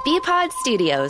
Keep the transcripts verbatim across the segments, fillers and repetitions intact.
B-Pod Studios.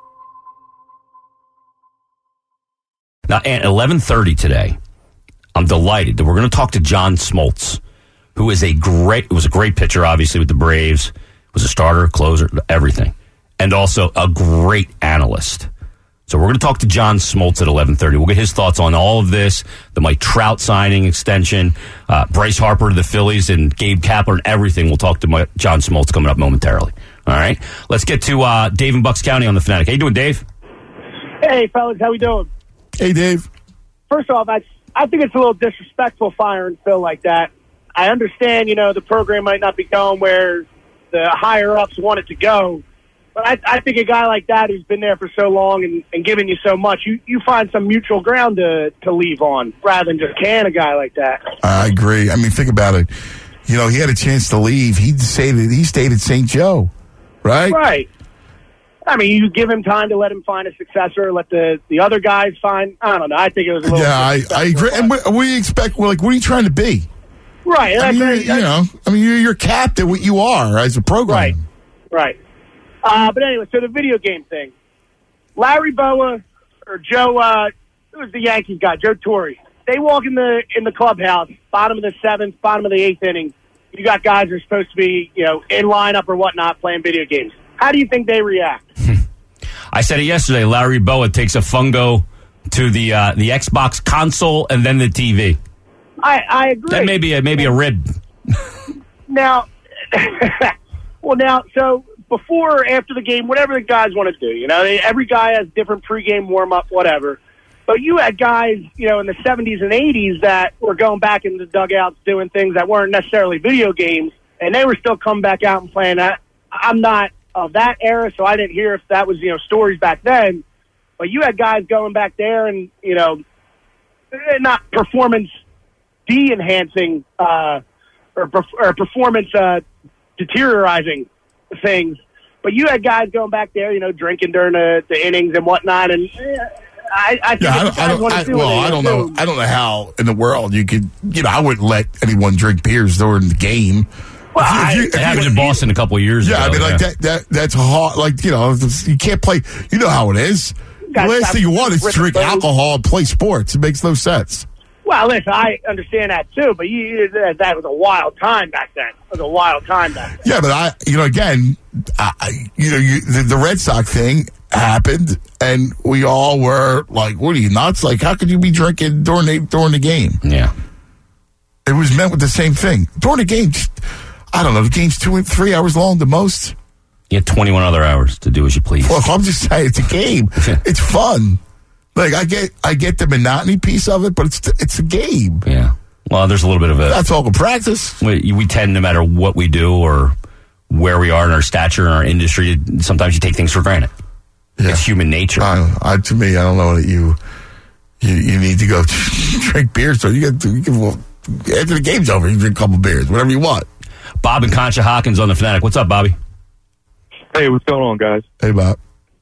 Now, at eleven thirty today, I'm delighted that we're going to talk to John Smoltz, who is a great, was a great pitcher, obviously, with the Braves, was a starter, closer, everything, and also a great analyst. So we're going to talk to John Smoltz at eleven thirty. We'll get his thoughts on all of this, the Mike Trout signing extension, uh, Bryce Harper to the Phillies, and Gabe Kapler and everything. We'll talk to my, John Smoltz coming up momentarily. All right? Let's get to uh, Dave in Bucks County on the Fanatic. How you doing, Dave? Hey, fellas. How we doing? Hey, Dave. First off, I, I think it's a little disrespectful firing Phil like that. I understand, you know, the program might not be going where the higher-ups want it to go, but I, I think a guy like that who's been there for so long and, and given you so much, you, you find some mutual ground to, to leave on rather than just can a guy like that. I agree. I mean, think about it. You know, he had a chance to leave. He stayed at, he stayed at Saint Joe, right? Right. I mean, you give him time to let him find a successor, let the, the other guys find, I don't know, I think it was a little... Yeah, I, I agree. And what, what do you expect? Well, like, what are you trying to be? Right. I mean, very, you know, I mean, you're, you're capped at what you are as a program. Right, right. Uh, but anyway, so the video game thing. Larry Boa or Joe, uh, it was the Yankees guy, Joe Torre. They walk in the in the clubhouse, bottom of the seventh, bottom of the eighth inning. You got guys who are supposed to be, you know, in lineup or whatnot playing video games. How do you think they react? I said it yesterday. Larry Boa takes a fungo to the uh, the Xbox console and then the T V. I, I agree. That may be a, maybe a rib. Now, well, now, so before or after the game, whatever the guys want to do, you know, they, every guy has different pregame warm-up, whatever. But you had guys, you know, in the seventies and eighties that were going back in the dugouts doing things that weren't necessarily video games, and they were still coming back out and playing that. I'm not of that era, so I didn't hear if that was, you know, stories back then. But you had guys going back there and, you know, not performance de-enhancing uh, or, or performance uh, deteriorizing things. But you had guys going back there, you know, drinking during the, the innings and whatnot, and uh, I, I think yeah, I don't, I don't, I, well, I don't know. I don't know how in the world you could, you know, I wouldn't let anyone drink beers during the game. Well, if you, if you, it happened in Boston a couple of years yeah, ago. Yeah, I mean, like yeah. that, that, that's hard. Like, you know, you can't play, you know how it is. The last thing you want is to drink alcohol and play sports. It makes no sense. Well, listen, I understand that too, but you, that was a wild time back then. It was a wild time back then. Yeah, but I, you know, again, I, you know, you, the, the Red Sox thing happened, and we all were like, "What are you nuts? Like, how could you be drinking during the during the game?" Yeah, it was meant with the same thing during the game. Just, I don't know. The game's two, three hours long, the most. You have twenty-one other hours to do as you please. Well, I'm just saying, it's a game. It's fun. Like I get, I get the monotony piece of it, but it's it's a game. Yeah. Well, there's a little bit of a. That's all in practice. We, we tend, no matter what we do or where we are in our stature in our industry, sometimes you take things for granted. Yeah. It's human nature. I, I, to me, I don't know that you you, you need to go drink beer. So you get you can, well, after the game's over, you drink a couple beers, whatever you want. Bob and Concha Hawkins on the Fanatic. What's up, Bobby? Hey, what's going on, guys? Hey, Bob.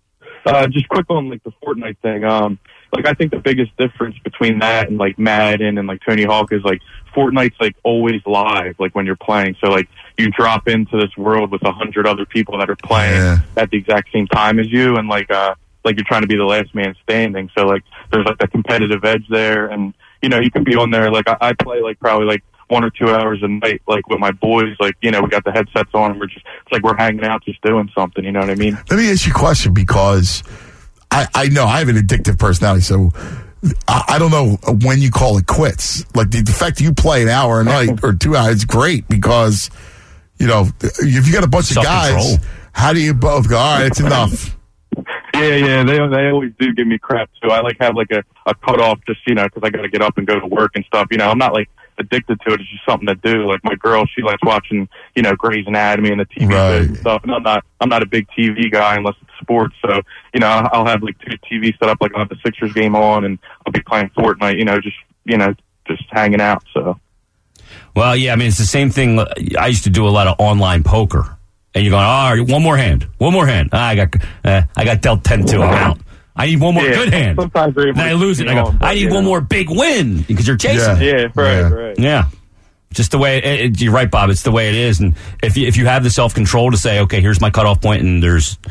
Uh, just quick on like the Fortnite thing. Um, like I think the biggest difference between that and like Madden and like Tony Hawk is like Fortnite's like always live, like when you're playing. So like you drop into this world with a hundred other people that are playing yeah. at the exact same time as you, and like uh, like you're trying to be the last man standing. So like there's like a competitive edge there, and you know you can be on there. Like I, I play like probably like one or two hours a night, like with my boys. Like you know we got the headsets on, and we're just it's like we're hanging out, just doing something. You know what I mean? Let me ask you a question because I, I know I have an addictive personality, so I, I don't know when you call it quits. Like the, the fact that you play an hour a night or two hours is great because, you know, if you got a bunch of guys, how do you both go, all right, it's enough? Yeah, yeah, they they always do give me crap too. I like have like a, a cutoff just, you know, because I got to get up and go to work and stuff. You know, I'm not like addicted to it. It's just something to do. Like my girl, she likes watching, you know, Grey's Anatomy and the T V right. and stuff. And I'm not, I'm not a big T V guy unless it's sports. So, you know, I'll have like two T V set up. Like I'll have the Sixers game on, and I'll be playing Fortnite. You know, just you know, just hanging out. So. Well, yeah, I mean, it's the same thing. I used to do a lot of online poker, and you're going, all right, one more hand, one more hand. Ah, I got, uh, I got dealt ten two. I'm out. I need one more yeah, good hand. Sometimes then I lose it. I go, on, I need yeah. one more big win because you're chasing yeah. it. Yeah, right, yeah. right. Yeah. Just the way, it, it, you're right, Bob, it's the way it is. And if you, if you have the self-control to say, okay, here's my cutoff point, and there's,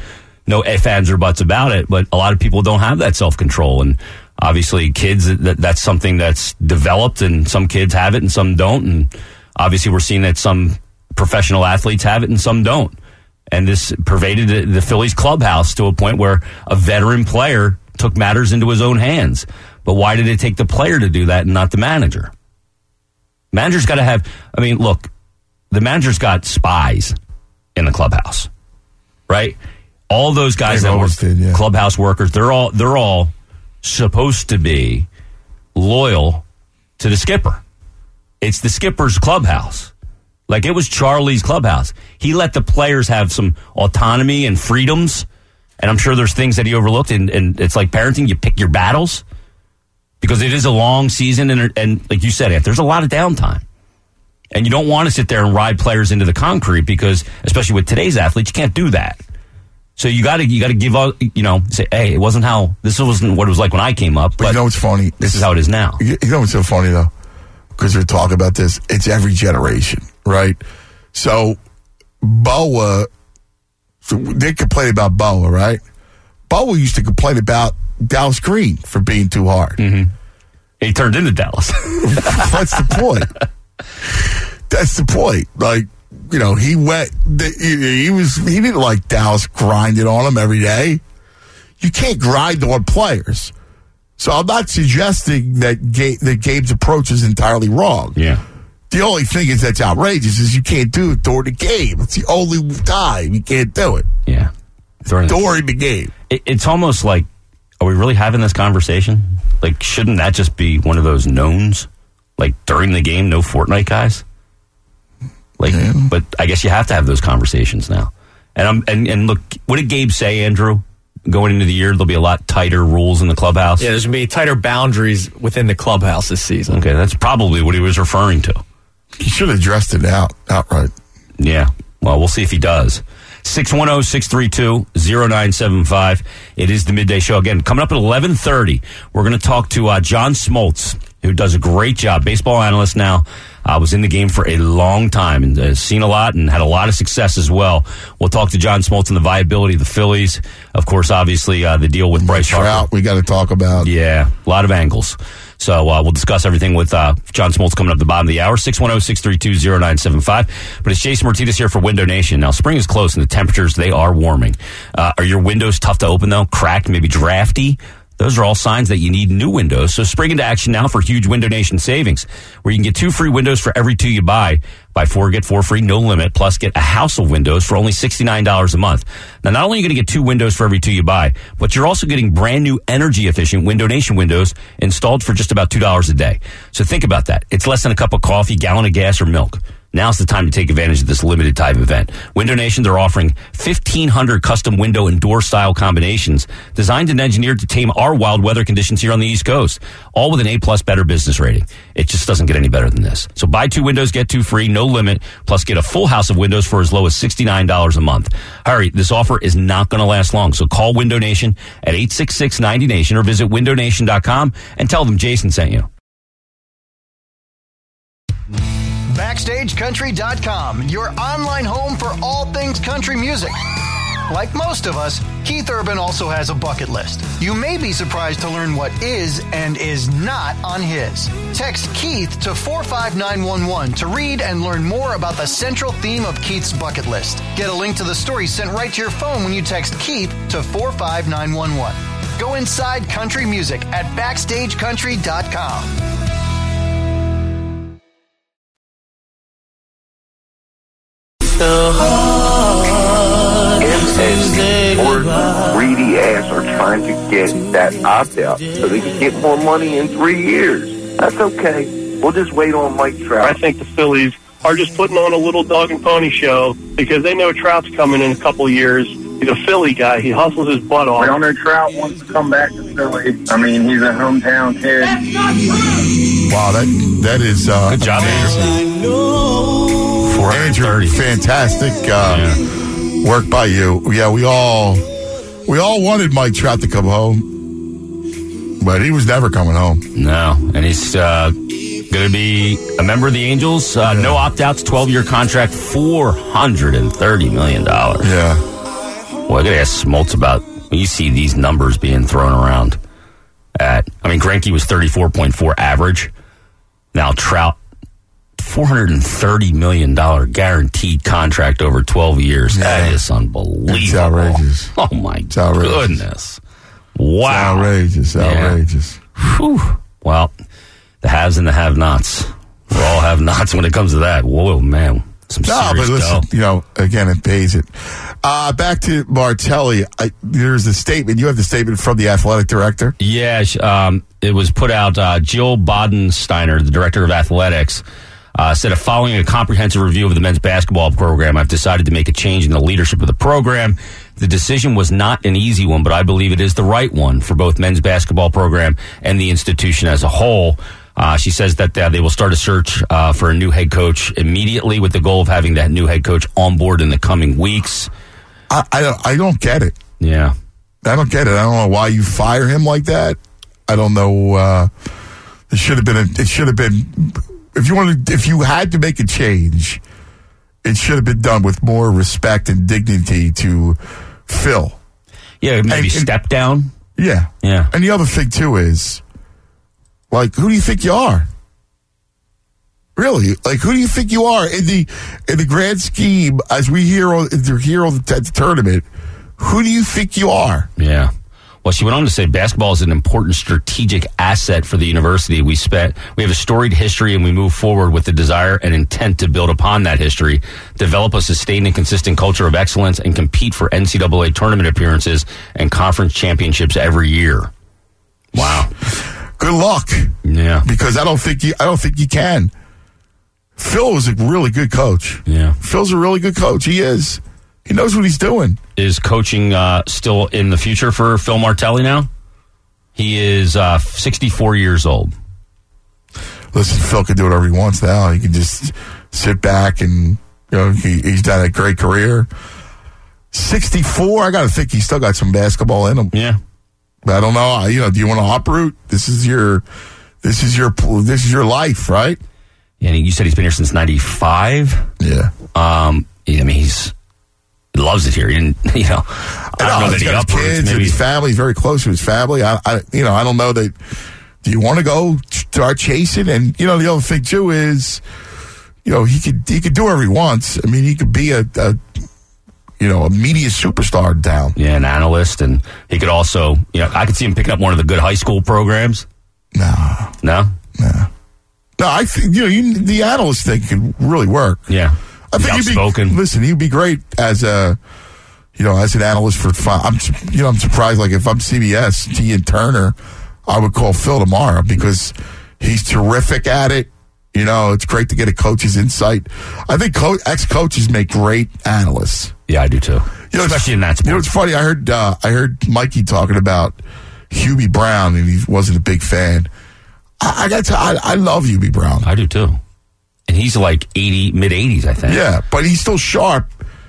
no ifs, ands, or buts about it, but a lot of people don't have that self-control. And obviously, kids, that, that's something that's developed, and some kids have it and some don't. And obviously, we're seeing that some professional athletes have it and some don't. And this pervaded the, the Phillies clubhouse to a point where a veteran player took matters into his own hands. But why did it take the player to do that and not the manager? Manager's got to have, I mean, look, the manager's got spies in the clubhouse, right? All those guys They've that were did, yeah. clubhouse workers, they're all they're all supposed to be loyal to the skipper. It's the skipper's clubhouse. Like, it was Charlie's clubhouse. He let the players have some autonomy and freedoms, and I'm sure there's things that he overlooked, and, and it's like parenting. You pick your battles because it is a long season, and, and like you said, Ant, there's a lot of downtime. And you don't want to sit there and ride players into the concrete because, especially with today's athletes, you can't do that. So you got to you got to give out, you know, say, hey, it wasn't how, this wasn't what it was like when I came up, but, but you know what's funny? This is how it is now. You know what's so funny, though? Because we're talking about this. It's every generation, right? So, Boa, so they complain about Boa, right? Boa used to complain about Dallas Green for being too hard. Mm-hmm. He turned into Dallas. That's the point. That's the point. Like, you know, he went, he was, he didn't like Dallas grinding on him every day. You can't grind on players. So I'm not suggesting that Gabe, that Gabe's approach is entirely wrong. Yeah. The only thing is that's outrageous is you can't do it during the game. It's the only time you can't do it. Yeah. During the game. It, it's almost like, are we really having this conversation? Like, shouldn't that just be one of those knowns? Like, during the game, no Fortnite guys? Like, yeah. But I guess you have to have those conversations now. And I'm and, and look, what did Gabe say, Andrew? Going into the year, there'll be a lot tighter rules in the clubhouse. Yeah, there's going to be tighter boundaries within the clubhouse this season. Okay, that's probably what he was referring to. He should have addressed it out outright. Yeah, well, we'll see if he does. six one zero, six three two, zero nine seven five. It is the Midday Show. Again, coming up at eleven thirty, we're going to talk to uh, John Smoltz, who does a great job, baseball analyst now. I uh, was in the game for a long time and uh, seen a lot and had a lot of success as well. We'll talk to John Smoltz on the viability of the Phillies. Of course, obviously, uh, the deal with Bryce Trout, Harper. we got to talk about. Yeah, a lot of angles. So uh, we'll discuss everything with uh, John Smoltz coming up at the bottom of the hour, six one zero, six three two, zero nine seven five. But it's Jason Martinez here for Window Nation. Now, spring is close and the temperatures, they are warming. Uh, are your windows tough to open, though? Cracked, maybe drafty? Those are all signs that you need new windows. So spring into action now for huge Window Nation savings, where you can get two free windows for every two you buy. Buy four, get four free, no limit. Plus, get a house of windows for only sixty-nine dollars a month. Now, not only are you going to get two windows for every two you buy, but you're also getting brand new energy-efficient Window Nation windows installed for just about two dollars a day. So think about that. It's less than a cup of coffee, gallon of gas, or milk. Now's the time to take advantage of this limited time event. Window Nation, they're offering fifteen hundred custom window and door style combinations designed and engineered to tame our wild weather conditions here on the East Coast, all with an A-plus better business rating. It just doesn't get any better than this. So buy two windows, get two free, no limit, plus get a full house of windows for as low as sixty-nine dollars a month. Hurry, this offer is not going to last long, so call Window Nation at eight six six, ninety nation or visit window nation dot com and tell them Jason sent you. Backstage Country dot com, your online home for all things country music. Like most of us, Keith Urban also has a bucket list. You may be surprised to learn what is and is not on his. Text Keith to four five nine one one to read and learn more about the central theme of Keith's bucket list. Get a link to the story sent right to your phone when you text Keith to four five nine one one. Go inside country music at backstage country dot com. And or greedy ass are trying to get that opt-out so they can get more money in three years. That's okay. We'll just wait on Mike Trout. I think the Phillies are just putting on a little dog and pony show because they know Trout's coming in a couple of years. He's a Philly guy. He hustles his butt off. We all know Trout wants to come back to Philly. I mean, he's a hometown kid. Wow, that that is uh, good job, Andrew. Andrew, fantastic uh, yeah. work by you. Yeah, we all we all wanted Mike Trout to come home, but he was never coming home. No, and he's uh, going to be a member of the Angels. Uh, yeah. No opt-outs, twelve-year contract, four hundred thirty million dollars. Yeah. Well, I got to ask Smoltz about when you see these numbers being thrown around. At I mean, Greinke was thirty-four point four average. Now Trout, four hundred thirty million dollars guaranteed contract over twelve years. Yeah. That is unbelievable. It's outrageous. Oh, my it's outrageous. goodness. Wow. It's outrageous. Outrageous. Yeah. Whew. Well, the haves and the have-nots. We all have nots when it comes to that. Whoa, man. Some no, but listen, dough. you know, again, it pays it. Uh, back to Martelli. I, there's a statement. You have the statement from the athletic director? Yeah, um, it was put out. Uh, Jill Bodensteiner, the director of athletics, uh, said, following a comprehensive review of the men's basketball program, I've decided to make a change in the leadership of the program. The decision was not an easy one, but I believe it is the right one for both men's basketball program and the institution as a whole. Uh, she says that uh, they will start a search uh, for a new head coach immediately with the goal of having that new head coach on board in the coming weeks. I, I, don't, I don't get it. Yeah. I don't get it. I don't know why you fire him like that. I don't know. Uh, it should have been, a, it should have been, if you wanted, if you had to make a change, it should have been done with more respect and dignity to Phil. Yeah, maybe and, step and, down. Yeah. Yeah. And the other thing, too, is, like, who do you think you are? Really? Like, who do you think you are in the in the grand scheme, as we hear on, hear on the, the tournament, who do you think you are? Yeah. Well, she went on to say basketball is an important strategic asset for the university. We spent, we have a storied history, and we move forward with the desire and intent to build upon that history, develop a sustained and consistent culture of excellence, and compete for N C double A tournament appearances and conference championships every year. Wow. Good luck. Yeah. Because I don't think you I don't think you can. Phil is a really good coach. Yeah. Phil's a really good coach. He is. He knows what he's doing. Is coaching uh, still in the future for Phil Martelli now? He is uh, sixty-four years old. Listen, Phil can do whatever he wants now. He can just sit back and, you know, he, he's done a great career. sixty-four, I got to think he's still got some basketball in him. Yeah. I don't know. You know, do you want to uproot? This is your, this is your, this is your life, right? Yeah, and you said he's been here since ninety-five. Yeah. Um. I mean, he's he loves it here. He didn't, you know. I don't I know, know that he's he got his uproots. kids Maybe and his family. He's very close to his family. I, I, you know, I don't know that. Do you want to go start chasing? And you know, the other thing too is, you know, he could he could do whatever he wants. I mean, he could be a. a you know, a media superstar in town. Yeah, an analyst, and he could also, you know, I could see him picking up one of the good high school programs. No. No? No. No, I think, you know, you, the analyst thing could really work. Yeah. I think he'd outspoken. be, listen, he'd be great as a, you know, as an analyst for fun. I'm, you know, I'm surprised, like, if I'm C B S, T and Turner, I would call Phil tomorrow because he's terrific at it. You know, it's great to get a coach's insight. I think co- ex-coaches make great analysts. Yeah, I do too. You know, especially in that sport. You know, it's funny. I heard uh, I heard Mikey talking about Hubie Brown, and he wasn't a big fan. I, I got to. I, I love Hubie Brown. I do too. And he's like eighty, mid eighties, I think. Yeah, but he's still sharp.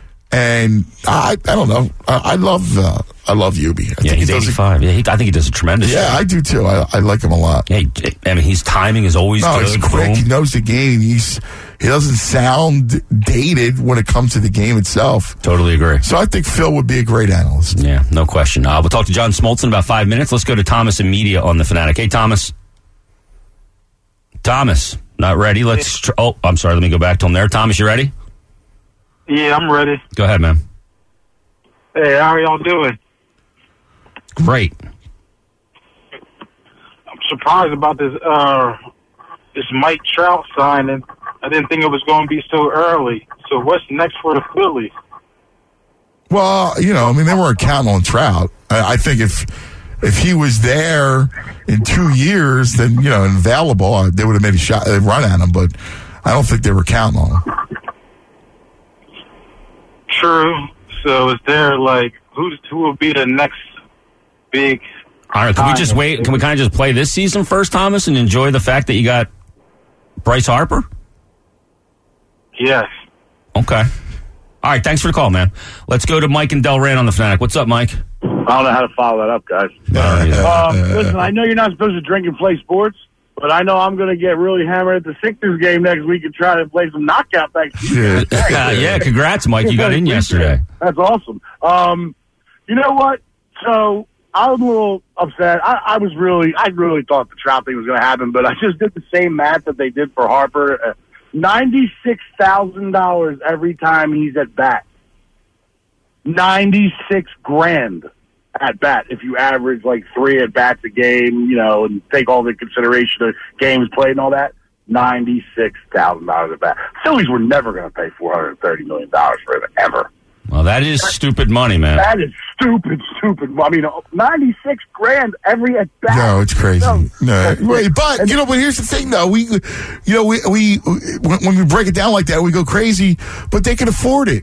And I, I don't know. I, I love, uh, I love Hubie. I yeah, he's he eighty-five. A, yeah, he, I think he does a tremendous yeah, job. I do too. I, I like him a lot. Yeah, he, I mean, his timing is always no, good. He's quick. Boom. He knows the game. He's he doesn't sound dated when it comes to the game itself. Totally agree. So I think Phil would be a great analyst. Yeah, no question. Uh, we'll talk to John Smoltz in about five minutes. Let's go to Thomas and Media on the Fanatic. Hey, Thomas. Thomas, not ready. Let's. Tr- oh, I'm sorry. Let me go back to him there. Thomas, you ready? Yeah, I'm ready. Go ahead, man. Hey, how are y'all doing? Great. I'm surprised about this uh, this Mike Trout signing. I didn't think it was going to be so early. So what's next for the Phillies? Well, you know, I mean, they weren't counting on Trout. I, I think if if he was there in two years, then, you know, available, they would have made a shot, a run at him. But I don't think they were counting on him. True. So is there, like, who's, who will be the next big... All right, can we just wait? Can we kind of just play this season first, Thomas, and enjoy the fact that you got Bryce Harper? Yes. Okay. All right, thanks for the call, man. Let's go to Mike and Delran on the Fanatic. What's up, Mike? I don't know how to follow that up, guys. Uh, listen, I know you're not supposed to drink and play sports, but I know I'm going to get really hammered at the Sixers game next week and try to play some knockout back. Yeah, yeah, congrats, Mike. You got in yesterday. That's awesome. Um, You know what? So I was a little upset. I, I was really, I really thought the Trout thing was going to happen, but I just did the same math that they did for Harper. Uh, Ninety-six thousand dollars every time he's at bat. Ninety-six grand at bat. If you average like three at bats a game, you know, and take all the consideration of games played and all that. Ninety-six thousand dollars at bat. Phillies were never going to pay four hundred and thirty million dollars for it ever. Well, that is stupid money, man. That is stupid, stupid. I mean, ninety-six grand every at bat. No, it's crazy. No, no. Wait, but you know, but here's the thing, though. We, you know, we we when, when we break it down like that, we go crazy. But they can afford it.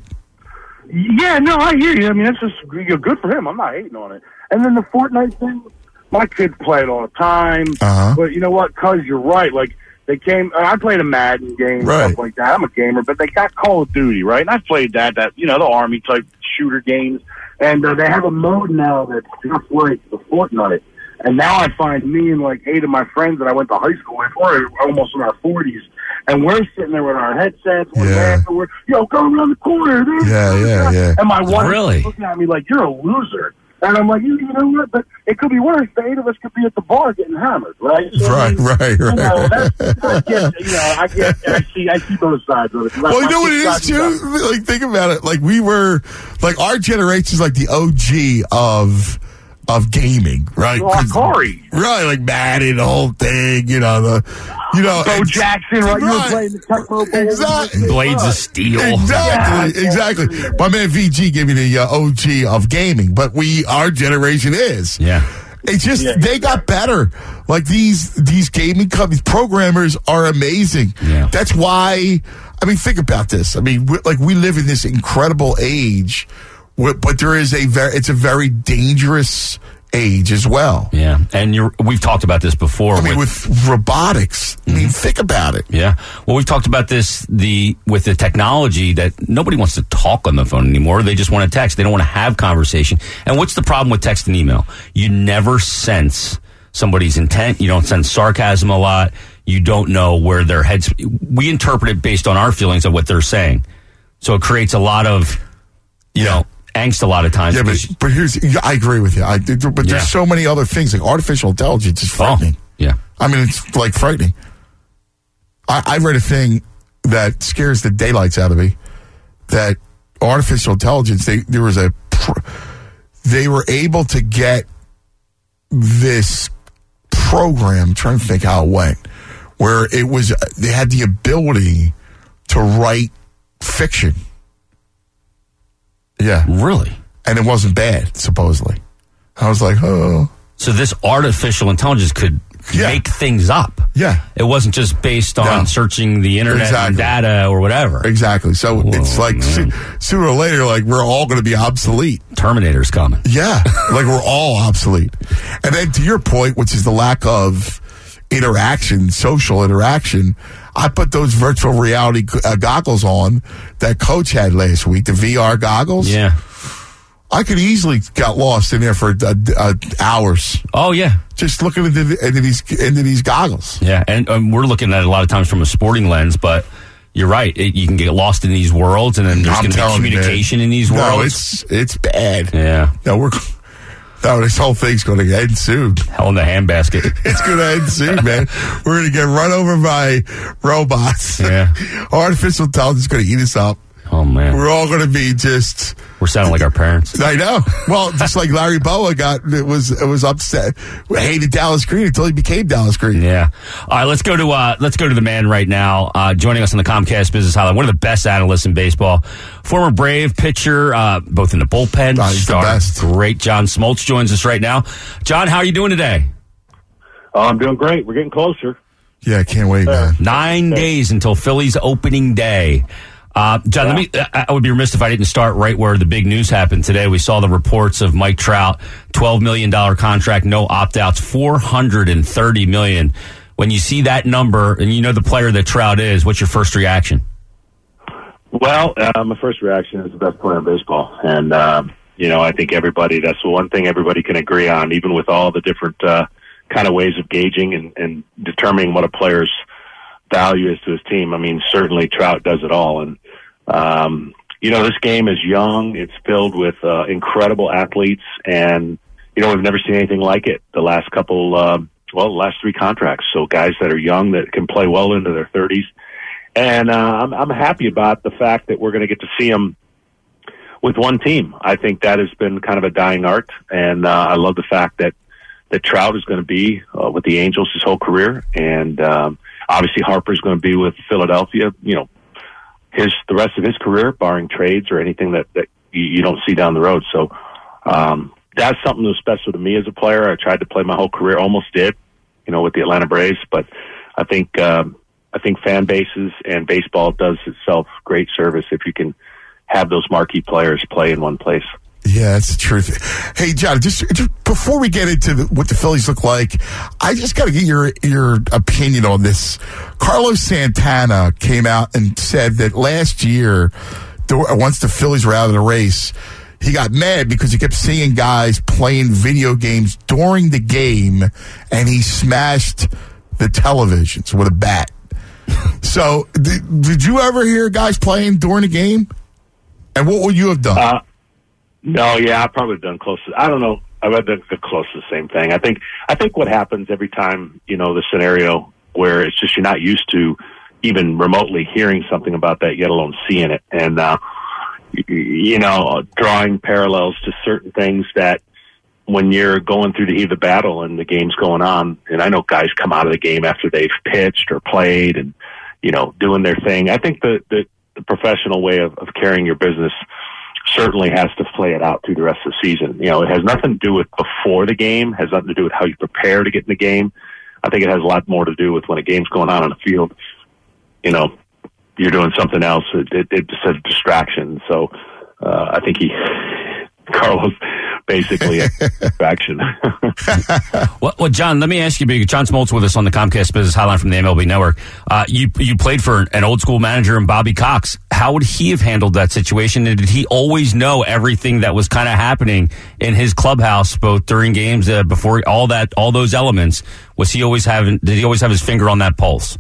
Yeah, no, I hear you. I mean, that's just you know, good for him. I'm not hating on it. And then the Fortnite thing, my kids play it all the time. Uh-huh. But you know what? Cuz you're right. Like. They came. I played a Madden game, right. stuff like that. I'm a gamer, but they got Call of Duty, right? And I've played that, that you know, the Army type shooter games. And uh, they have a mode now that's just like the Fortnite. And now I find me and like eight of my friends that I went to high school with, we're almost in our forties, and we're sitting there with our headsets, we're yeah. laughing, we're yo, go around the corner, dude. Yeah, yeah, yeah. And my wife really? is looking at me like, you're a loser. And I'm like, you, you know what? But it could be worse. The eight of us could be at the bar getting hammered, right? So, right, I mean, right, right. You know, that's, I get, you know, I get, I see, I see both sides of it. Well, you know what it is too. Like, think about it. Like, we were, like, our generation's like the O G of of gaming, right? Well, Atari. Right, like Madden, the whole thing. You know the, you know, Bo Jackson, right? right. You were playing the Tecmo Bowl. Exactly. Blades of Steel. Exactly, yeah, exactly. yeah. My man V G gave me the uh, O G of gaming, but we, our generation is. Yeah. It's just, yeah, they got better. Like, these these gaming companies, programmers are amazing. Yeah. That's why, I mean, think about this. I mean, we, like, we live in this incredible age, where, but there is a very, it's a very dangerous age as well. Yeah, and you're, we've talked about this before. I mean, with, with robotics. I mean, think about it. Yeah. Well, we've talked about this the with the technology that nobody wants to talk on the phone anymore. They just want to text. They don't want to have conversation. And what's the problem with text and email? You never sense somebody's intent. You don't sense sarcasm a lot. You don't know where their heads. We interpret it based on our feelings of what they're saying. So it creates a lot of, you Yeah. know, angst a lot of times. Yeah, but, but here's, yeah, I agree with you. I, but there's Yeah. so many other things. Like, artificial intelligence is frightening. Oh, yeah. I mean, it's like frightening. I, I read a thing that scares the daylights out of me. That artificial intelligence, they there was a, pr- they were able to get this program. I'm trying to think how it went, where it was they had the ability to write fiction. Yeah, Really? and it wasn't bad. Supposedly, I was like, oh, So this artificial intelligence could Yeah. make things up. yeah. It wasn't just based on No. searching the internet Exactly. and data or whatever. Exactly. So Whoa, it's like man. so, sooner or later, like we're all going to be obsolete. Terminator's coming. Yeah, like we're all obsolete. And then to your point, which is the lack of interaction, social interaction, I put those virtual reality uh, goggles on that Coach had last week, the V R goggles. Yeah. I could easily got lost in there for uh, uh, hours Oh, yeah. just looking into, the, into these into these goggles. Yeah. And um, we're looking at it a lot of times from a sporting lens, but you're right. It, you can get lost in these worlds, and then there's I'm going to be telling you, communication man. in these No, worlds. it's it's bad. Yeah. No, we're no, this whole thing's going to end soon. Hell in the handbasket. It's going to end soon, man. We're going to get run over by robots. Yeah. Artificial intelligence is going to eat us up. Oh, man. We're all going to be just. We're sounding like our parents. I know. Well, just like Larry Boa got, it was it was upset, hated Dallas Green until he became Dallas Green. Yeah. All right, let's go to uh, let's go to the man right now. Uh, joining us on the Comcast Business Highlight, one of the best analysts in baseball, former Brave pitcher, uh, both in the bullpen, Oh, he's the star, best. great John Smoltz joins us right now. John, how are you doing today? Oh, I'm doing great. We're getting closer. Yeah, I can't wait, man. Nine days until Phillies opening day. Uh, John, let me, I I would be remiss if I didn't start right where the big news happened today. We saw the reports of Mike Trout, twelve million dollars contract, no opt-outs, four hundred thirty million dollars. When you see that number and you know the player that Trout is, what's your first reaction? Well, uh, my first reaction is the best player in baseball. And, um, you know, I think everybody, that's the one thing everybody can agree on, even with all the different uh, kind of ways of gauging and, and determining what a player's value is to his team. I mean, certainly Trout does it all. And, um, you know, this game is young. It's filled with uh, incredible athletes, and you know, we've never seen anything like it. The last couple, uh, well, the last three contracts. So guys that are young that can play well into their thirties, and uh, I'm, I'm happy about the fact that we're going to get to see them with one team. I think that has been kind of a dying art, and uh, I love the fact that that Trout is going to be uh, with the Angels his whole career, and um, obviously Harper's going to be with Philadelphia. You know, his the rest of his career, barring trades or anything that that you, you don't see down the road. So. Um, That's something that was special to me as a player. I tried to play my whole career, almost did, you know, with the Atlanta Braves. But I think um, I think fan bases and baseball does itself great service if you can have those marquee players play in one place. Yeah, that's the truth. Hey, John, just, just before we get into the, what the Phillies look like, I just got to get your your opinion on this. Carlos Santana came out and said that last year, once the Phillies were out of the race, he got mad because he kept seeing guys playing video games during the game, and he smashed the televisions with a bat. So, did, did you ever hear guys playing during the game? And what would you have done? Uh, no, yeah, I probably done close to, I don't know. I read the, the close to the same thing. I think, I think what happens every time, you know, the scenario where it's just you're not used to even remotely hearing something about that, yet alone seeing it. And, uh, you know, drawing parallels to certain things that when you're going through the heat of the battle and the game's going on, and I know guys come out of the game after they've pitched or played and, you know, doing their thing. I think the, the, the professional way of, of carrying your business certainly has to play it out through the rest of the season. You know, it has nothing to do with before the game, has nothing to do with how you prepare to get in the game. I think it has a lot more to do with when a game's going on on the field, you know, you're doing something else. It, it, it's a distraction. So uh, I think he, Carlos, basically a distraction. well, well, John, let me ask you, because John Smoltz with us on the Comcast Business Hotline from the M L B Network. Uh, you you played for an old school manager in Bobby Cox. How would he have handled that situation? And did he always know everything that was kind of happening in his clubhouse, both during games, uh, before all that, all those elements? Was he always having? Did he always have his finger on that pulse?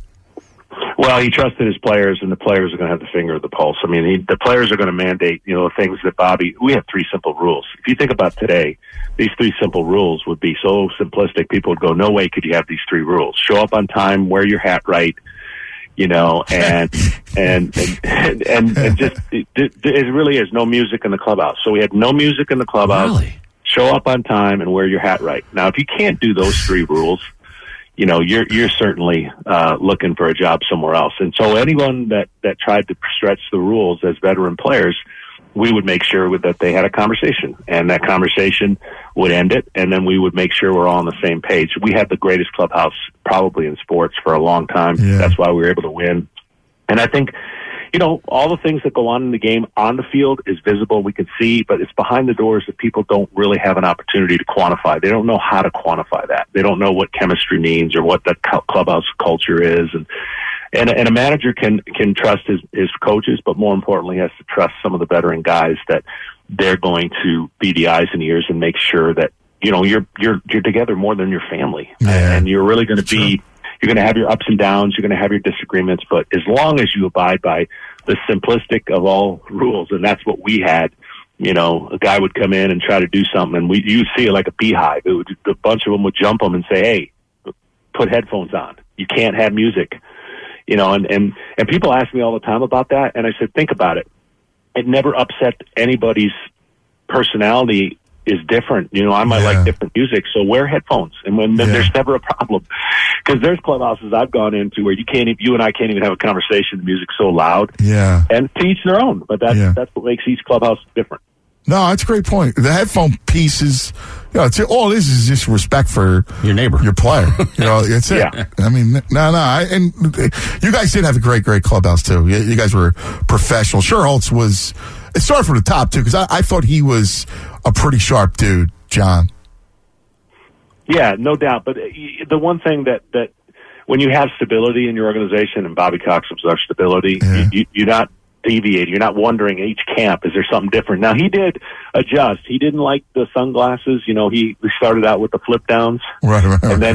Well, he trusted his players, and the players are going to have the finger of the pulse. I mean, he, the players are going to mandate, you know, things that Bobby, we have three simple rules. If you think about today, these three simple rules would be so simplistic, people would go, no way could you have these three rules. Show up on time, wear your hat right, you know, and, and, and, and, and just, it, it really is no music in the clubhouse. So we had no music in the clubhouse. Really? Show up on time and wear your hat right. Now, if you can't do those three rules, you know, you're you're certainly uh, looking for a job somewhere else. And so anyone that, that tried to stretch the rules as veteran players, we would make sure that they had a conversation, and that conversation would end it, and then we would make sure we're all on the same page. We had the greatest clubhouse probably in sports for a long time. Yeah. That's why we were able to win. And I think, you know, all the things that go on in the game on the field is visible. We can see, but it's behind the doors that people don't really have an opportunity to quantify. They don't know how to quantify that. They don't know what chemistry means or what that clubhouse culture is. And, and, and a manager can, can trust his, his coaches, but more importantly, has to trust some of the veteran guys that they're going to be the eyes and ears and make sure that, you know, you're, you're, you're together more than your family. Yeah. And you're really going to be, you're going to have your ups and downs. You're going to have your disagreements, but as long as you abide by the simplistic of all rules, and that's what we had. You know, a guy would come in and try to do something, and we you see it like a beehive. It would, a bunch of them would jump him and say, "Hey, put headphones on. You can't have music." You know, and and and people ask me all the time about that, and I said, "Think about it. It never upset anybody's personality." Is different. You know, I might yeah. like different music, so wear headphones. And when then yeah. there's never a problem. Because there's clubhouses I've gone into where you can't, you and I can't even have a conversation. The music's so loud. Yeah. And to each their own. But that's, yeah. that's what makes each clubhouse different. No, that's a great point. The headphone piece is, you know, it's, all it is is just respect for your neighbor, your player. You know, that's it. Yeah. I mean, no, no. I, and you guys did have a great, great clubhouse too. You, you guys were professional. Schuerholz was, it started from the top too, because I, I thought he was a pretty sharp dude, John. Yeah, no doubt. But the one thing that, that when you have stability in your organization, and Bobby Cox was our stability, yeah. you, you're not deviating. You're not wondering each camp, is there something different? Now, he did adjust. He didn't like the sunglasses. You know, he, he started out with the flip downs. Right, right, and then he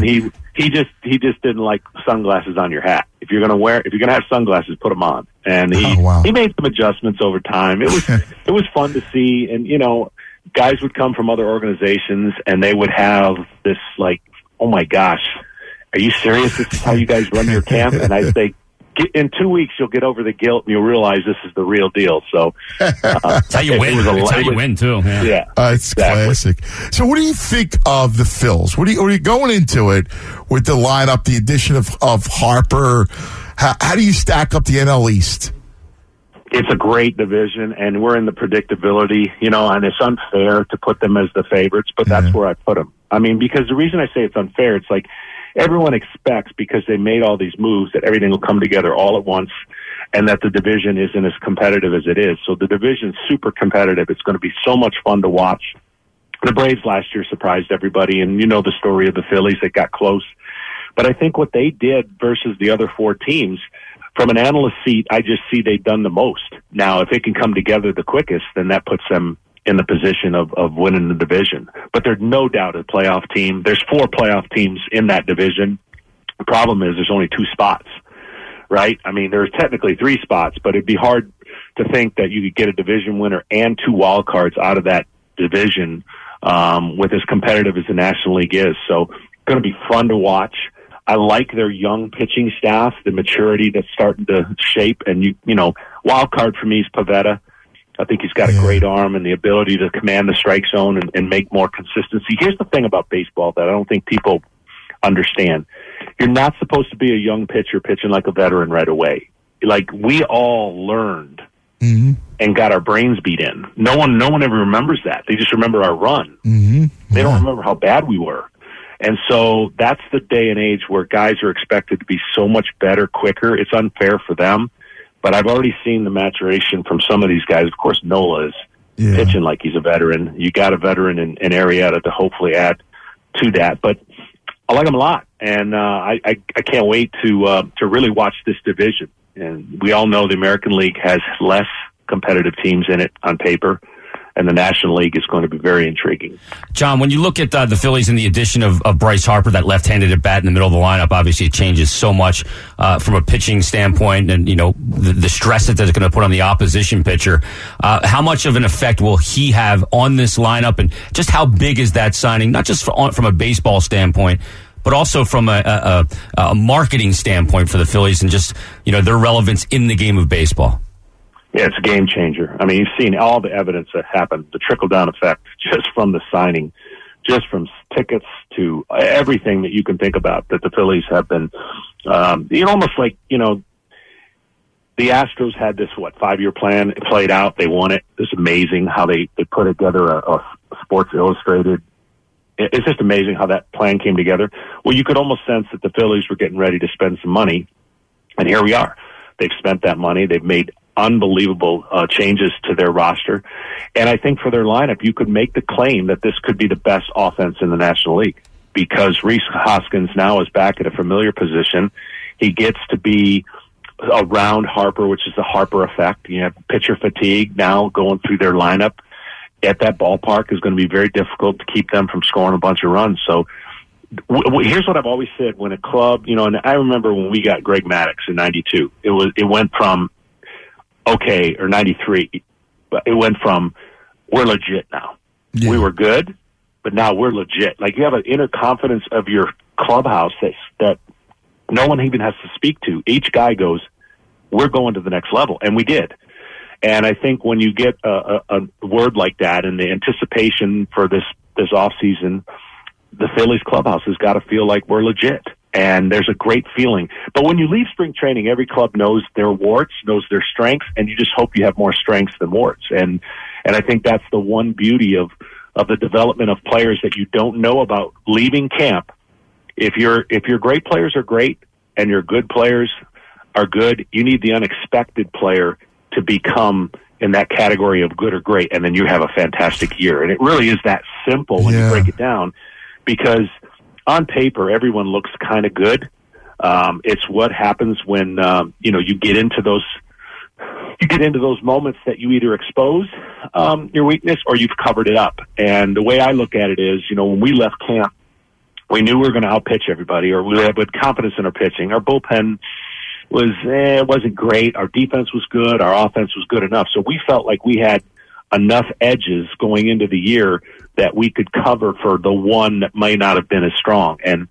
he just he just didn't like sunglasses on your hat. If you're gonna wear, if you're gonna have sunglasses, put them on. And he Oh, wow. he made some adjustments over time. It was it was fun to see, and you know, guys would come from other organizations and they would have this like, oh my gosh, are you serious? This is how you guys run your camp? And I'd say, get, in two weeks you'll get over the guilt and you'll realize this is the real deal. So uh, That's how you it- win. it was a- That's how it you was- win too. Yeah. Yeah, Uh, it's exactly. classic. So, what do you think of the Phils? What do you, what are you going into it with the lineup, the addition of, of Harper? How, how do you stack up the N L East? It's a great division, and we're in the predictability, you know, and it's unfair to put them as the favorites, but that's Yeah. where I put them. I mean, because the reason I say it's unfair, it's like everyone expects, because they made all these moves, that everything will come together all at once, and that the division isn't as competitive as it is. So the division's super competitive. It's going to be so much fun to watch. The Braves last year surprised everybody, and you know the story of the Phillies that got close. But I think what they did versus the other four teams, from an analyst seat, I just see they've done the most. Now, if it can come together the quickest, then that puts them in the position of, of winning the division. But there's no doubt a playoff team. There's four playoff teams in that division. The problem is there's only two spots, right? I mean, there's technically three spots, but it'd be hard to think that you could get a division winner and two wild cards out of that division um, with as competitive as the National League is. So it's going to be fun to watch. I like their young pitching staff, the maturity that's starting to shape. And, you you know, wild card for me is Pivetta. I think he's got a Yeah. great arm and the ability to command the strike zone and, and make more consistency. Here's the thing about baseball that I don't think people understand. You're not supposed to be a young pitcher pitching like a veteran right away. Like, we all learned Mm-hmm. and got our brains beat in. No one, no one ever remembers that. They just remember our run. Mm-hmm. They Yeah. don't remember how bad we were. And so that's the day and age where guys are expected to be so much better, quicker. It's unfair for them. But I've already seen the maturation from some of these guys. Of course, Nola is Yeah. pitching like he's a veteran. You got a veteran in, in Arrieta to hopefully add to that. But I like him a lot. And uh, I, I, I can't wait to uh, to really watch this division. And we all know the American League has less competitive teams in it on paper. And the National League is going to be very intriguing. John, when you look at uh, the Phillies and the addition of, of Bryce Harper, that left-handed at bat in the middle of the lineup, obviously it changes so much uh, from a pitching standpoint, and you know the, the stress that that's going to put on the opposition pitcher. Uh, how much of an effect will he have on this lineup, and just how big is that signing? Not just for, on, from a baseball standpoint, but also from a, a, a, a marketing standpoint for the Phillies, and just you know their relevance in the game of baseball. Yeah, it's a game changer. I mean, you've seen all the evidence that happened, the trickle-down effect just from the signing, just from tickets to everything that you can think about that the Phillies have been, um, you know, almost like, you know, the Astros had this, what, five-year plan. It played out. They won it. It's amazing how they, they put together a, a Sports Illustrated. It's just amazing how that plan came together. Well, you could almost sense that the Phillies were getting ready to spend some money, and here we are. They've spent that money. They've made unbelievable uh, changes to their roster. And I think for their lineup, you could make the claim that this could be the best offense in the National League because Rhys Hoskins now is back at a familiar position. He gets to be around Harper, which is the Harper effect. You have pitcher fatigue now going through their lineup at that ballpark is going to be very difficult to keep them from scoring a bunch of runs. So w- w- here's what I've always said: when a club, you know, and I remember when we got Greg Maddux in ninety-two, it was, it went from okay, or ninety-three, but it went from we're legit now. Yeah. We were good, but now we're legit. Like you have an inner confidence of your clubhouse that, that no one even has to speak to. Each guy goes, we're going to the next level. And we did. And I think when you get a, a, a word like that and the anticipation for this, this off season, the Phillies clubhouse has got to feel like we're legit. And there's a great feeling. But when you leave spring training, every club knows their warts, knows their strengths, and you just hope you have more strengths than warts. And and I think that's the one beauty of, of the development of players that you don't know about leaving camp. If your if your great players are great and your good players are good, you need the unexpected player to become in that category of good or great, and then you have a fantastic year. And it really is that simple when Yeah. you break it down, because on paper, everyone looks kind of good. Um, it's what happens when um, you know you get into those you get into those moments that you either expose um, your weakness or you've covered it up. And the way I look at it is, you know, when we left camp We knew we were going to outpitch everybody, or we had confidence in our pitching. Our bullpen was eh, it wasn't great. Our defense was good. Our offense was good enough. So we felt like we had enough edges going into the year that we could cover for the one that might not have been as strong. And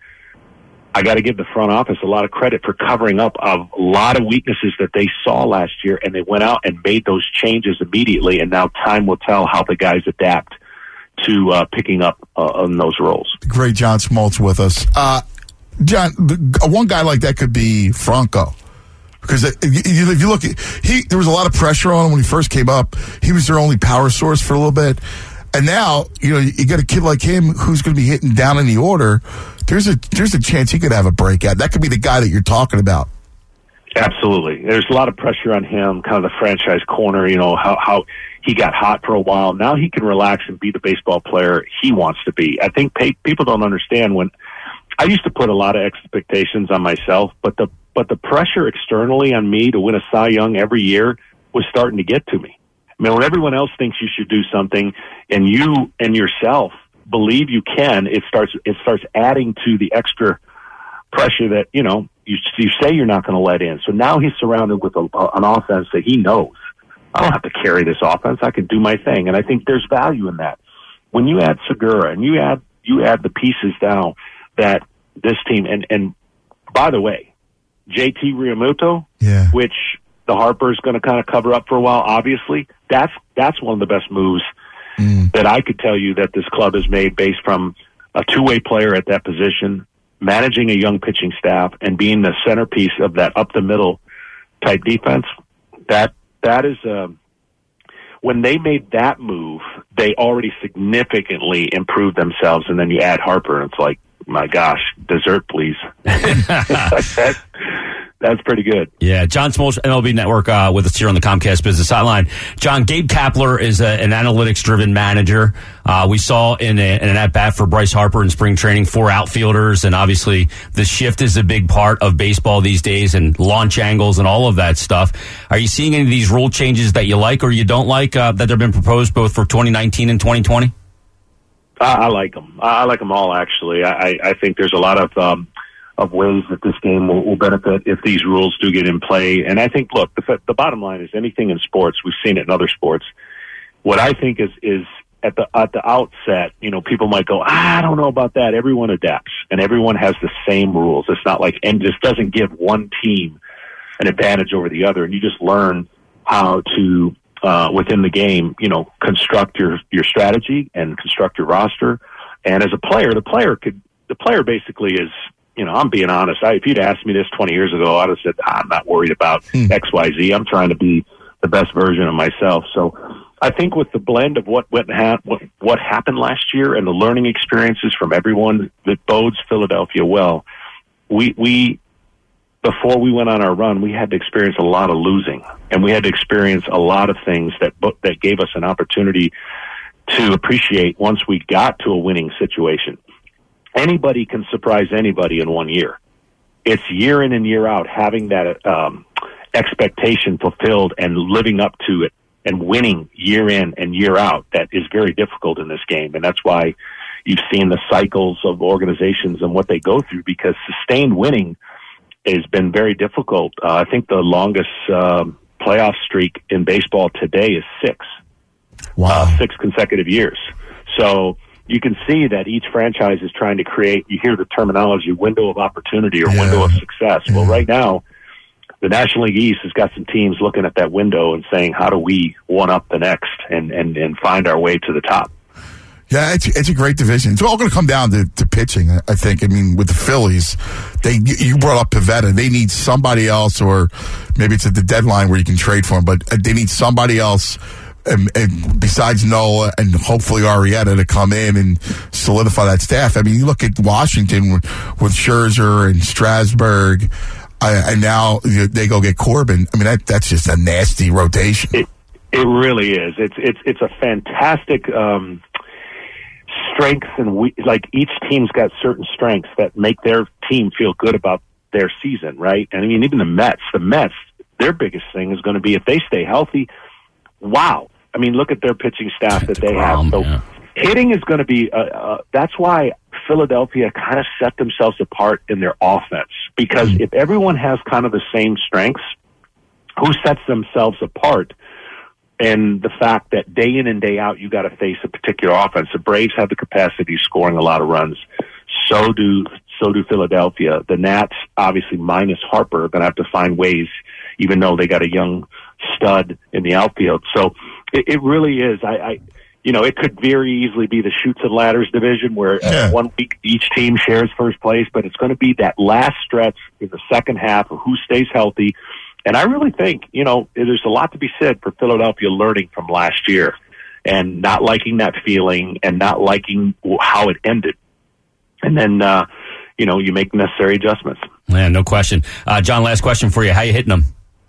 I got to give the front office a lot of credit for covering up a lot of weaknesses that they saw last year, and they went out and made those changes immediately. And now time will tell how the guys adapt to uh, picking up uh, on those roles. Great, John Smoltz with us. Uh, John, the, one guy like that could be Franco. Because if you look, he there was a lot of pressure on him when he first came up. He was their only power source for a little bit. And now, you know, you got a kid like him who's going to be hitting down in the order. There's a there's a chance he could have a breakout. That could be the guy that you're talking about. Absolutely. There's a lot of pressure on him, kind of the franchise corner, you know, how, how he got hot for a while. Now he can relax and be the baseball player he wants to be. I think pay, people don't understand when I used to put a lot of expectations on myself, but the but the pressure externally on me to win a Cy Young every year was starting to get to me. I mean, when everyone else thinks you should do something and you and yourself believe you can, it starts it starts adding to the extra pressure that, you know, you, you say you're not going to let in. So now he's surrounded with a, an offense that he knows. I don't have to carry this offense. I can do my thing. And I think there's value in that. When you add Segura and you add you add the pieces now that this team, and, and by the way, J T Realmuto, yeah. which the Harper is going to kind of cover up for a while, obviously, that's that's one of the best moves mm. that I could tell you that this club has made based from a two-way player at that position, managing a young pitching staff, and being the centerpiece of that up-the-middle type defense. That that is uh, when they made that move, they already significantly improved themselves, and then you add Harper, and it's like, my gosh, dessert, please. that, that's pretty good. Yeah, John Smoltz, M L B Network, uh, with us here on the Comcast Business Hotline. John, Gabe Kapler is a, an analytics-driven manager. Uh, we saw in, a, in an at-bat for Bryce Harper in spring training, four outfielders, and obviously the shift is a big part of baseball these days, and launch angles and all of that stuff. Are you seeing any of these rule changes that you like or you don't like uh, that have been proposed both for twenty nineteen and twenty twenty? I, I like them. I like them all, actually. I, I think there's a lot of um, of ways that this game will, will benefit if these rules do get in play. And I think, look, the, the bottom line is anything in sports, we've seen it in other sports. What I think is is at the at the outset, you know, people might go, ah, I don't know about that. Everyone adapts, and everyone has the same rules. It's not like, and this doesn't give one team an advantage over the other. And you just learn how to, Uh, within the game, you know, construct your, your strategy and construct your roster. And as a player, the player could, the player basically is, you know, I'm being honest. I, if you'd asked me this twenty years ago, I'd have said, ah, I'm not worried about hmm. X, Y, Z. I'm trying to be the best version of myself. So I think with the blend of what went ha- what, what happened last year and the learning experiences from everyone that bodes Philadelphia well, we, we, before we went on our run, we had to experience a lot of losing, and we had to experience a lot of things that that gave us an opportunity to appreciate once we got to a winning situation. Anybody can surprise anybody in one year. It's year in and year out having that um, expectation fulfilled and living up to it and winning year in and year out that is very difficult in this game, and that's why you've seen the cycles of organizations and what they go through, because sustained winning has been very difficult. Uh, I think the longest uh, playoff streak in baseball today is six. Wow. Uh, six consecutive years. So you can see that each franchise is trying to create, you hear the terminology, window of opportunity or yeah. window of success. Yeah. Well, right now, the National League East has got some teams looking at that window and saying, how do we one-up the next and, and, and find our way to the top? Yeah, it's it's a great division. It's all going to come down to, to pitching, I think. I mean, with the Phillies, they you brought up Pivetta. They need somebody else, or maybe it's at the deadline where you can trade for him, but they need somebody else and, and besides Nola and hopefully Arrieta to come in and solidify that staff. I mean, you look at Washington with, with Scherzer and Strasburg, uh, and now they go get Corbin. I mean, that that's just a nasty rotation. It, it really is. It's it's it's a fantastic um, strengths, and we, like each team's got certain strengths that make their team feel good about their season, right? And I mean, even the Mets, the Mets, their biggest thing is going to be if they stay healthy. Wow. I mean, look at their pitching staff that they have. So hitting is going to be, uh, uh, that's why Philadelphia kind of set themselves apart in their offense. Because mm-hmm. if everyone has kind of the same strengths, who sets themselves apart? And the fact that day in and day out, you got to face a particular offense. The Braves have the capacity of scoring a lot of runs. So do so do Philadelphia. The Nats, obviously minus Harper, are going to have to find ways, even though they got a young stud in the outfield. So it, it really is. I, I, you know, it could very easily be the Chutes and Ladders division where yeah. uh, one week each team shares first place, but it's going to be that last stretch in the second half of who stays healthy. And I really think, you know, there's a lot to be said for Philadelphia learning from last year and not liking that feeling and not liking how it ended. And then, uh, you know, you make necessary adjustments. Yeah, no question. Uh, John, last question for you. How you hitting them?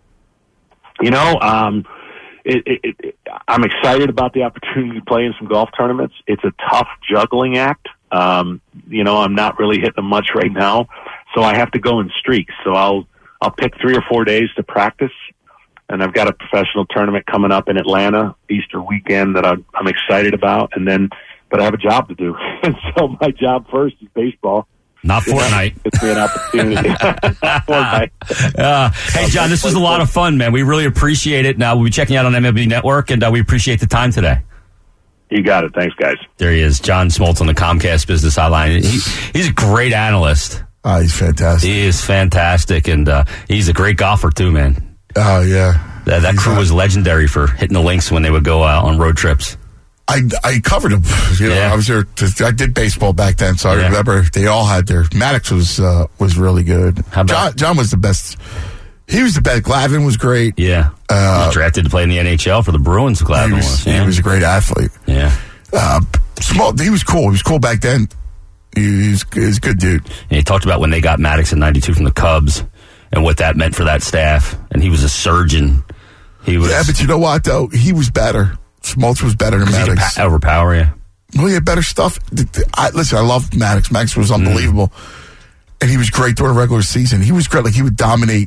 You know, um, it, it, it, I'm excited about the opportunity to play in some golf tournaments. It's a tough juggling act. Um, you know, I'm not really hitting them much right now, so I have to go in streaks. So I'll I'll pick three or four days to practice, and I've got a professional tournament coming up in Atlanta Easter weekend that I'm, I'm excited about, and then, but I have a job to do. And so my job first is baseball. Not Fortnite. It's me an opportunity. Not Fortnite. Uh, hey, John, this was a lot of fun, man. We really appreciate it. Now, we'll be checking out on M L B Network, and uh, we appreciate the time today. You got it. Thanks, guys. There he is, John Smoltz on the Comcast Business Hotline. He, he's a great analyst. Oh, he's fantastic. He is fantastic, and uh, he's a great golfer, too, man. Oh, yeah. That, that crew was legendary for hitting the links when they would go out on road trips. I I covered him. You know, Yeah. I was there. To, I did baseball back then, so I Yeah. remember they all had their. Maddox was uh, was really good. How about- John, John was the best. He was the best. Glavine was great. Yeah. he Uh, was drafted to play in the N H L for the Bruins, he Glavine was, was. Yeah. he was a great athlete. yeah. Uh, small. He was cool. He was cool back then. He, he, was, he was a good dude. And he talked about when they got Maddox in ninety-two from the Cubs and what that meant for that staff. And he was a surgeon. He was. Yeah, but you know what though? He was better. Smoltz was better than he could Maddox. pa- overpower you. Well, he had better stuff. I, listen, I love Maddox. Maddox was unbelievable. Mm. And he was great during the regular season. He was great. Like, he would dominate.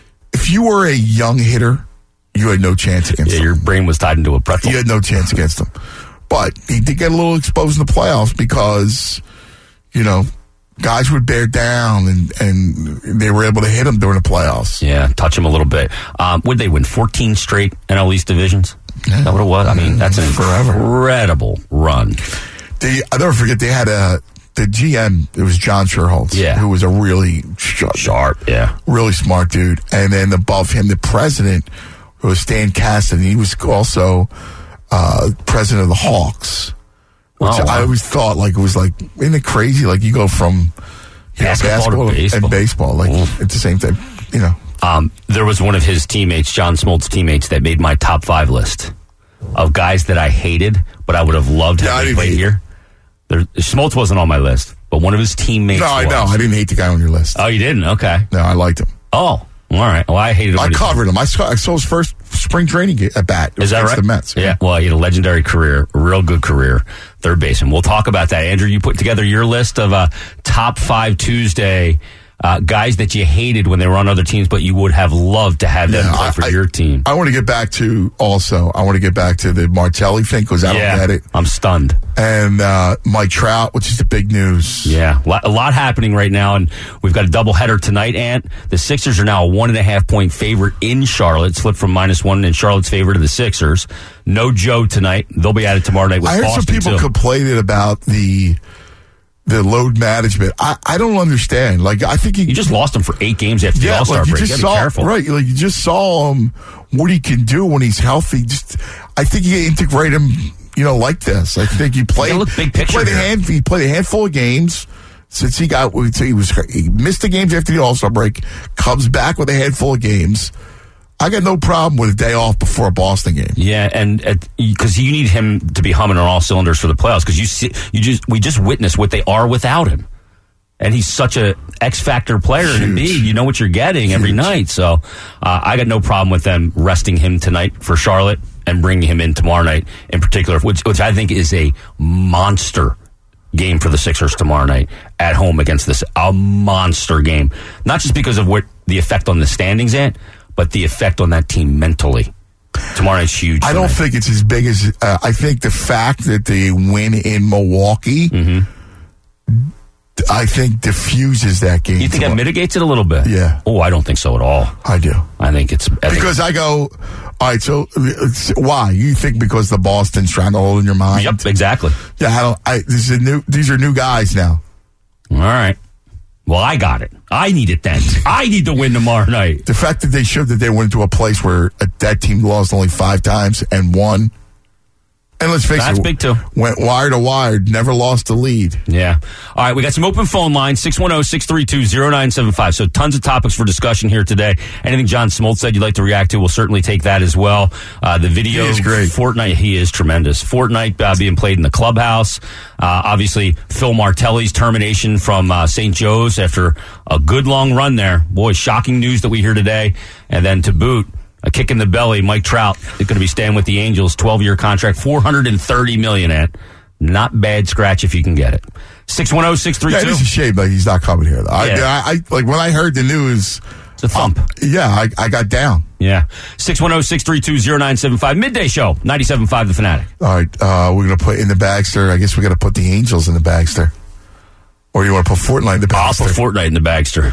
If you were a young hitter, you had no chance against Yeah, him. your brain was tied into a pretzel. You had no chance against him. But he did get a little exposed in the playoffs because, you know, guys would bear down and, and they were able to hit him during the playoffs. Yeah, touch him a little bit. Um, would they win fourteen straight N L East divisions? Yeah. Is that what it was? I mean, that's an Forever. incredible run. They, I'll never forget, they had a, the G M, it was John Sherholtz, Yeah. who was a really sharp, Sharp, yeah. really smart dude. And then above him, the president, who was Stan Kasten. He was also uh, president of the Hawks, which Oh, wow. I always thought, like, it was like, isn't it crazy? Like, you go from you know, Basketball to basketball baseball. and baseball. Like, Mm. it's the same thing, you know. Um, there was one of his teammates, John Smoltz's teammates, that made my top five list of guys that I hated, but I would have loved Yeah, I having didn't played hate here. There, Smoltz wasn't on my list, but one of his teammates No, I was. know. I didn't hate the guy on your list. Oh, you didn't? Okay. No, I liked him. Oh, all right. Well, I hated him. I when he- covered him. I saw, I saw his first spring training ga- at bat. It was Is that against right? the Mets. Yeah. Well, he had a legendary career, a real good career, third baseman. We'll talk about that. Andrew, you put together your list of uh, top five Tuesday uh, guys that you hated when they were on other teams, but you would have loved to have them Yeah, play I- for I- your team. I want to get back to also, I want to get back to the Martelli thing because I yeah, don't get it. I'm stunned. And uh, Mike Trout, which is the big news. Yeah, a lot, a lot happening right now, and we've got a doubleheader tonight, Ant. The Sixers are now a one and a half point favorite in Charlotte, slipped from minus one in Charlotte's favor to the Sixers. No Joe tonight. They'll be at it tomorrow night with I heard Boston, some people too. complaining about the the load management. I, I don't understand. Like, I think he, You just lost him for eight games after the yeah, All-Star like you break. just You gotta saw, be careful. right? Like you just saw him, what he can do when he's healthy. Just, I think you integrate him, you know, like this. I think he played. look big he picture played a here. hand. He played a handful of games since he got. He was he missed the games after the All-Star break. Comes back with a handful of games. I got no problem with a day off before a Boston game. Yeah, and because you need him to be humming on all cylinders for the playoffs, because you see, you just we just witnessed what they are without him, and he's such a X factor player. And Embiid, you know what you're getting every night. So uh, I got no problem with them resting him tonight for Charlotte and bringing him in tomorrow night in particular, which which I think is a monster game for the Sixers tomorrow night at home against this a monster game. Not just because of what the effect on the standings, Ant, but the effect on that team mentally. Tomorrow night's huge. I don't tonight. think it's as big as. Uh, I think the fact that they win in Milwaukee Mm-hmm. I think diffuses that game. You think that mitigates it a little bit? Yeah. Oh, I don't think so at all. I do. I think it's... I because think, I go, all right, so why? You think because the Boston stranglehold in your mind? Yep, exactly. Yeah, I don't... I, this is a new, these are new guys now. All right. Well, I got it. I need it then. I need to win tomorrow night. The fact that they showed that they went to a place where a, that team lost only five times and won... And let's face That's it, big too. Went wire to wire, never lost a lead. Yeah. All right, we got some open phone lines, six one zero, six three two, zero nine seven five. So tons of topics for discussion here today. Anything John Smoltz said you'd like to react to, we'll certainly take that as well. Uh, the video, he is great. Fortnite, he is tremendous. Fortnite uh, being played in the clubhouse. Uh, obviously, Phil Martelli's termination from uh, Saint Joe's after a good long run there. Boy, shocking news that we hear today. And then to boot, a kick in the belly, Mike Trout is going to be staying with the Angels, twelve-year contract, four hundred thirty million dollars at. Not bad scratch if you can get it. six one zero, six three two. Yeah, it's a shame that he's not coming here. Though. Yeah. I, I, I like when I heard the news. It's a thump. Uh, yeah, I, I got down. Yeah. six one zero, six three two, zero nine seven five. Midday show, ninety-seven point five The Fanatic. All right, uh, we're going to put in the Bagster. I guess we got to put the Angels in the Bagster. Or you want to put Fortnite in the Bagster? I'll put Fortnite in the Bagster.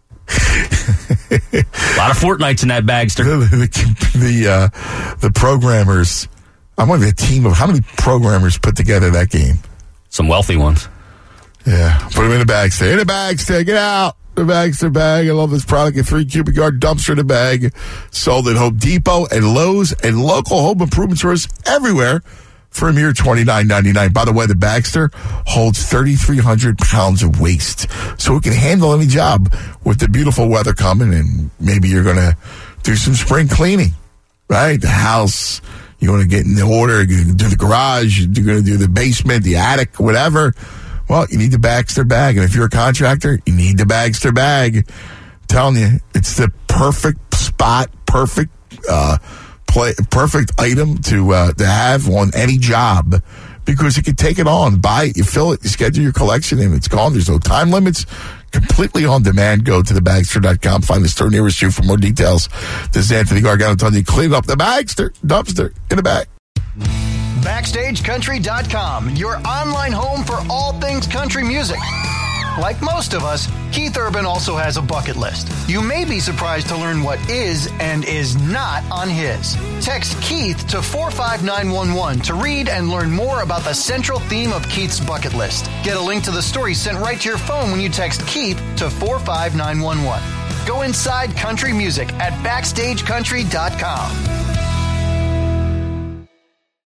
A lot of Fortnites in that Bagster. The, the, the, uh, the programmers, I'm wondering a team of how many programmers put together that game? Some wealthy ones. Yeah, put them in the Bagster. In the Bagster, get out. The Bagster bag. I love this product. A three cubic yard dumpster in a bag. Sold at Home Depot and Lowe's and local home improvement stores everywhere for a mere twenty-nine ninety-nine. By the way, the Bagster holds thirty-three hundred pounds of waste, so it can handle any job. With the beautiful weather coming, and maybe you're going to do some spring cleaning, right? The house, you want to get in the order, you do the garage, you're going to do the basement, the attic, whatever. Well, you need the Bagster bag, and if you're a contractor, you need the Bagster bag. I'm telling you, it's the perfect spot, perfect uh Play, perfect item to uh, to have on any job because you can take it on, buy it, you fill it, you schedule your collection, and it's gone. There's no time limits. Completely on demand. Go to the bagster dot com. Find the store nearest you for more details. This is Anthony Gargano telling you, clean up the Bagster dumpster in the bag. Backstage Country dot com, your online home for all things country music. Like most of us, Keith Urban also has a bucket list. You may be surprised to learn what is and is not on his. Text Keith to four five nine one one to read and learn more about the central theme of Keith's bucket list. Get a link to the story sent right to your phone when you text Keith to four five nine one one. Go inside country music at backstage country dot com.